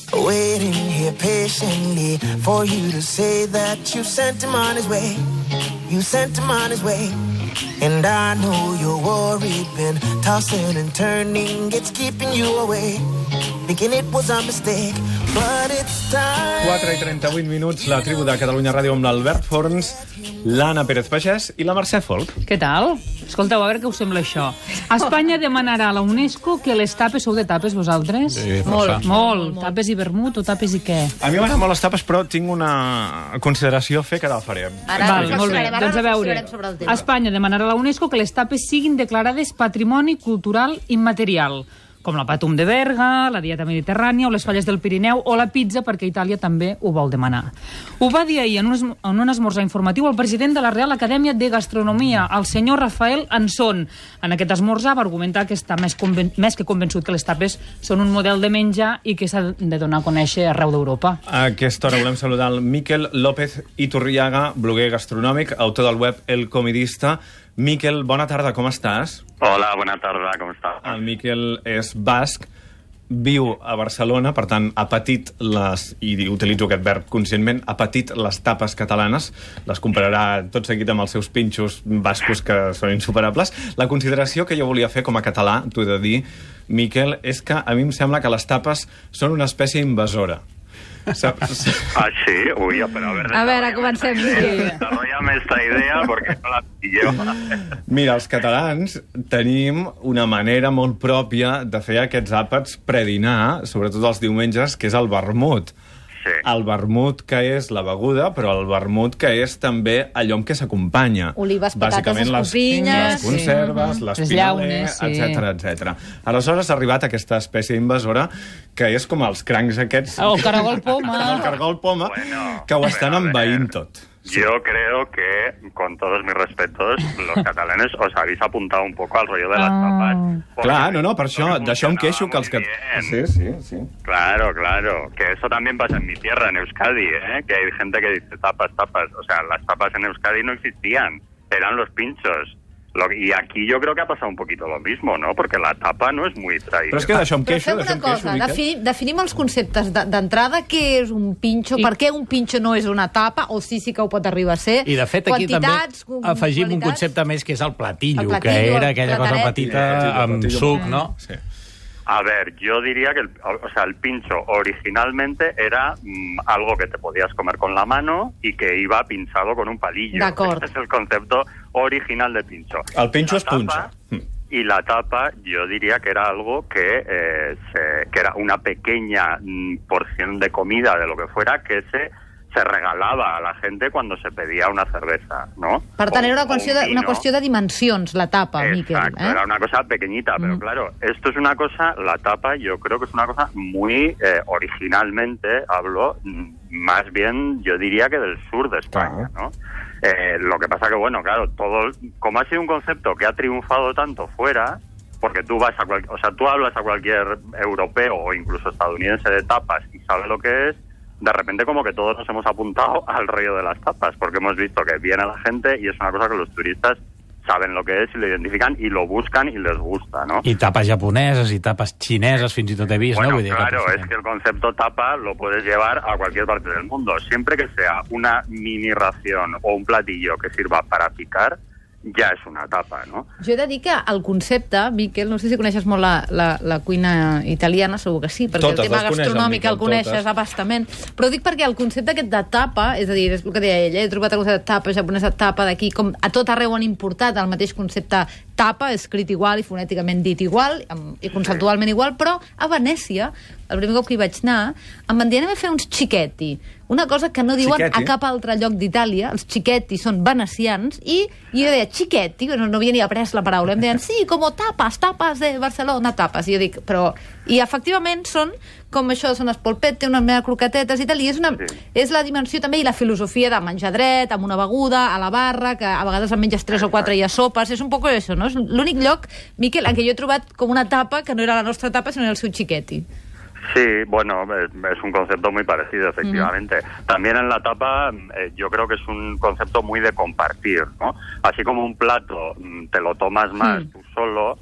Waiting here patiently for you to say that you sent him on his way. You sent him on his way. And I know you're worried, been tossing and turning, it's keeping you away, thinking it was a mistake, but it's time. 4:38, la tribu de Catalunya Ràdio amb l'Albert Forns, l'Anna Pérez Pagès i la Mercè Folk. Què tal? Escolteu, a veure què us sembla això. Espanya demanarà a la UNESCO que les tapes... Sou de tapes, vosaltres? Sí, Molt. Tapes i vermut o tapes i què? A mi m'agraden molt les tapes, però tinc una consideració a fer que ara la farem. Val, molt bé. Doncs a veure, Espanya demanarà a la UNESCO que les tapes siguin declarades Patrimoni Cultural Immaterial, com la Patum de Berga, la dieta mediterrània o les falles del Pirineu o la pizza, perquè Itàlia també ho vol demanar. Ho va dir ahir en un esmorzar informatiu el president de la Real Acadèmia de Gastronomia, el senyor Rafael Anson. En aquest esmorzar va argumentar que està més que convençut que les tapes són un model de menjar i que s'ha de donar a conèixer arreu d'Europa. A aquesta hora volem saludar el Miquel López Iturriaga, bloguer gastronòmic, autor del web El Comidista. Miquel, bona tarda, com estàs? Hola, bona tarda, com estàs? El Miquel és basc, viu a Barcelona, per tant, ha patit les, i utilitzo aquest verb conscientment, ha patit les tapes catalanes, les compararà tot seguit amb els seus pinxos bascos que són insuperables. La consideració que jo volia fer com a català, t'ho he de dir, Miquel, és que a mi em sembla que les tapes són una espècie invasora. Ah, sí? Uy, pero a veure, comencem. Desarrollame esta idea porque no la pillo. Mira, els catalans tenim una manera molt pròpia de fer aquests àpats predinar, sobretot els diumenges, que és el vermut. Sí. El vermut, que és la beguda, però el vermut, que és també allò amb què s'acompanya. Olives, patates, escopinyes... Les conserves, l'espinaler, etc. Aleshores ha arribat aquesta espècie invasora, que és com els crancs aquests... El caragol poma. El caragol poma, que ho estan envaint tot. Sí. Yo creo que, con todos mis respetos, los catalanes os habéis apuntado un poco al rollo de las tapas. Clar, no, per això, d'això em queixo que els catalanes... Sí. Claro, que eso también pasa en mi tierra, en Euskadi, que hay gente que dice tapas. O sea, las tapas en Euskadi no existían, eran los pinchos. Y aquí yo creo que ha pasado un poquito lo mismo, ¿no? Porque la tapa no es muy tradicional. Però és que d'això em queixo, Però fem una cosa, definim els conceptes d'entrada. Què és un pinxo? Per què un pinxo no és una tapa? O sí que ho pot arribar a ser? I de fet aquí també afegim un concepte més, que és el platillo, que era aquella cosa petita amb suc, no? Sí. A ver, yo diría que el pincho originalmente era algo que te podías comer con la mano y que iba pinchado con un palillo. D'acord. Este es el concepto original de pincho. El pincho es punxa. Y la tapa, yo diría que era algo que era una pequeña porción de comida, de lo que fuera, que se regalava a la gente cuando se pedía una cerveza, ¿no? Per tant, era una qüestió de dimensions, la tapa, Miquel. Exacto, era una cosa pequeñita, pero claro, esto es una cosa, la tapa yo creo que es una cosa muy originalmente, hablo más bien, yo diría que del sur de España, ¿no? Lo que pasa que, bueno, claro, como ha sido un concepto que ha triunfado tanto fuera, porque tú vas tú hablas a cualquier europeo o incluso estadounidense de tapas y sabe lo que es, de repente como que todos nos hemos apuntado al rollo de las tapas, porque hemos visto que viene la gente y es una cosa que los turistas saben lo que es y lo identifican y lo buscan y les gusta, ¿no? I tapes japoneses i tapes xineses fins i tot he vist, bueno, ¿no? Vull dir, claro, es que el concepto tapa lo puedes llevar a cualquier parte del mundo. Siempre que sea una mini ración o un platillo que sirva para picar, ja és una tapa, no? Jo he de dir que el concepte, Miquel, no sé si coneixes molt la cuina italiana, segur que sí, perquè el tema gastronòmic el coneixes abastament, però dic perquè el concepte aquest de tapa, és a dir, és el que deia ell, he trobat el concepte de tapa japonesa, tapa d'aquí, com a tot arreu han importat el mateix concepte tapa, escrit igual i fonèticament dit igual, i conceptualment igual, però a Venècia, el primer cop que hi vaig anar, em van dir anem a fer uns chiquetti, una cosa que no diuen a cap altre lloc d'Itàlia. Els chiquetti són venecians i jo deia chiquetti, no havia ni après la paraula, em deien sí, com tapas de Barcelona, tapas, i jo dic, però i efectivament són com això, són les polpette, unes mena croquetetes i tal, i és la dimensió també i la filosofia de menjar dret, amb una beguda, a la barra, que a vegades en menges 3 o 4 i a sopes, és un poc això, no? És l'únic lloc, Miquel, en què jo he trobat com una tapa que no era la nostra tapa, sinó el seu chiquetti. Sí, bueno, es un concepto muy parecido, efectivamente. También en la tapa yo creo que es un concepto muy de compartir, ¿no? Así como un plato te lo tomas más tú solo,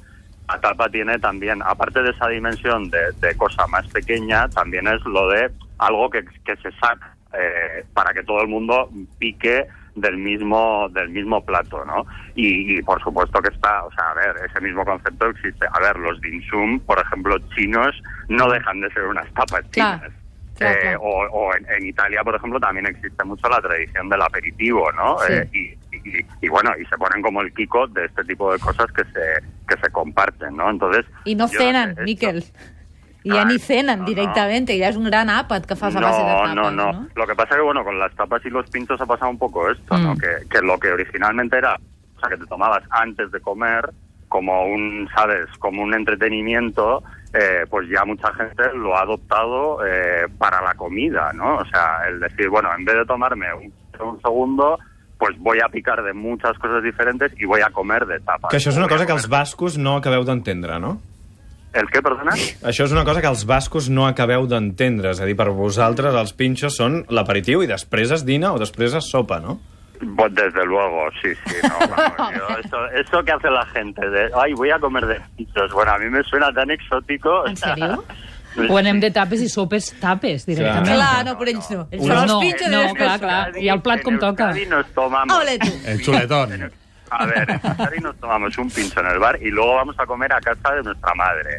la tapa tiene también, aparte de esa dimensión de cosa más pequeña, también es lo de algo que se saca para que todo el mundo pique del mismo plato, ¿no? Y por supuesto que está, o sea, a ver, ese mismo concepto existe. A ver, los dim sum, por ejemplo, chinos, no dejan de ser unas tapas chinas. Claro. O en Italia, por ejemplo, también existe mucho la tradición del aperitivo, ¿no? Sí. Y bueno, y se ponen como el Kiko de este tipo de cosas que se comparten, ¿no? Entonces... I no cenen, Miquel. Y ya ni cenan directamente, ya es un gran àpat que fas a base de tapas, ¿no? Lo que pasa es que, bueno, con las tapas y los pinchos ha pasado un poco esto, ¿no? Que lo que originalmente era, o sea, que te tomabas antes de comer, como un, ¿sabes?, como un entretenimiento, pues ya mucha gente lo ha adoptado para la comida, ¿no? O sea, el decir, bueno, en vez de tomarme un segundo, pues voy a picar de muchas cosas diferentes y voy a comer de tapas. Que això és una cosa que els bascos no acabeu d'entendre, no? El què, perdona? Això és una cosa que els bascos no acabeu d'entendre, és a dir, per vosaltres els pinchos són l'aperitiu i després es dina o després es sopa, no? Pues desde luego, sí, no, vamos, eso que hace la gente de, ay, voy a comer de pinchos, bueno, a mí me suena tan exótico. ¿En serio? O anem de tapes i sopes tapes, directament. Clar, no, però ells no. Ells són els pinchos. No, clar. I el plat com toca. En Euskadi nos tomamos... El chuletón. A ver, en Euskadi nos tomamos un pincho en el bar y luego vamos a comer a casa de nuestra madre.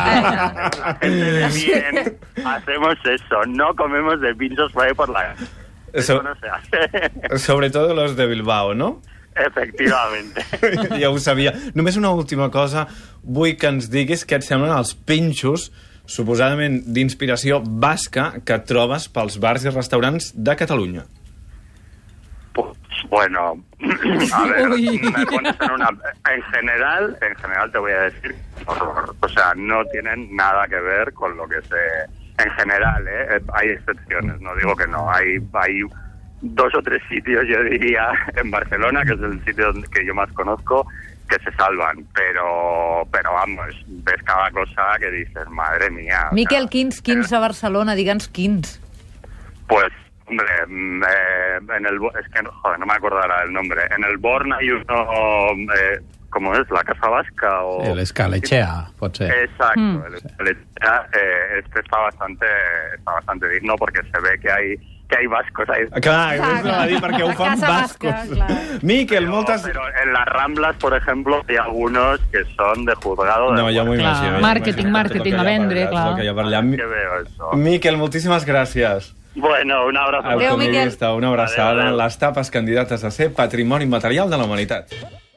La gente de bien hacemos eso, no comemos de pinchos por ahí por la... Eso no se hace. Sobre todo los de Bilbao, ¿no? Efectivamente. Ja ho sabia. Només una última cosa. Vull que ens diguis què et semblen els pinxos, suposadament d'inspiració basca, que trobes pels bars i restaurants de Catalunya. Pues, bueno, a ver, me pones en una... En general te voy a decir, o sea, no tienen nada que ver con lo que se... En general, hay excepciones, no digo que no. Hay 2 o 3 sitios, yo diría, en Barcelona, que es el sitio que yo más conozco, que se salvan. Pero vamos, ves cada cosa que dices, madre mía. Miquel, quins a Barcelona, digue'ns quins. Pues, hombre, es que, joder, no me acordará el nombre. En el Born hay uno... ¿cómo es? ¿La Casa Vasca? O... El Escalechea, pot ser. Exacto, el Escalechea está bastante digno porque se ve que hay vascos ahí. Clar, és a dir, perquè ho fan bascos. Miquel, moltes... Pero en las Ramblas, por ejemplo, hay algunos que son de juzgado... No, ja m'ho imagino. Màrqueting, a vendre, clar. Miquel, moltíssimes gràcies. Bueno, un abrazo. Adéu, Miquel. Una abraçada. Les tapes candidates a ser Patrimoni Material de la Humanitat.